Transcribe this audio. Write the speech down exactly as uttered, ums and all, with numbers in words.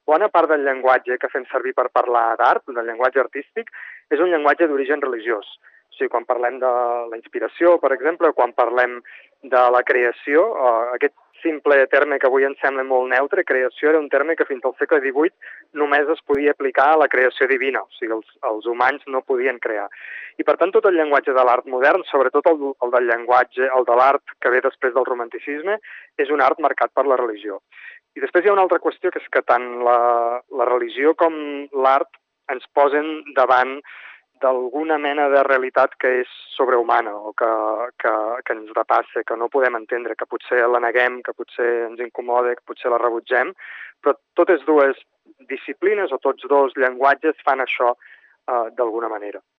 bona part del llenguatge que fem servir per parlar d'art, del llenguatge artístic, és un llenguatge d'origen religiós. O sigui, quan parlem de la inspiració, per exemple, quan parlem de la creació, eh, aquest simple terme que avui ens sembla molt neutre, creació, era un terme que fins al segle divuit només es podia aplicar a la creació divina, o sigui, els, els humans no podien crear. I per tant, tot el llenguatge de l'art modern, sobretot el, el del llenguatge, el de l'art que ve després del romanticisme, és un art marcat per la religió. I després hi ha una altra qüestió, que és que tant la, la religió com l'art ens posen davant d'alguna mena de realitat que és sobrehumana o que, que, que ens depassa, que no podem entendre, que potser la neguem, que potser ens incomoda, que potser la rebutgem, però totes dues disciplines o tots dos llenguatges fan això eh, d'alguna manera.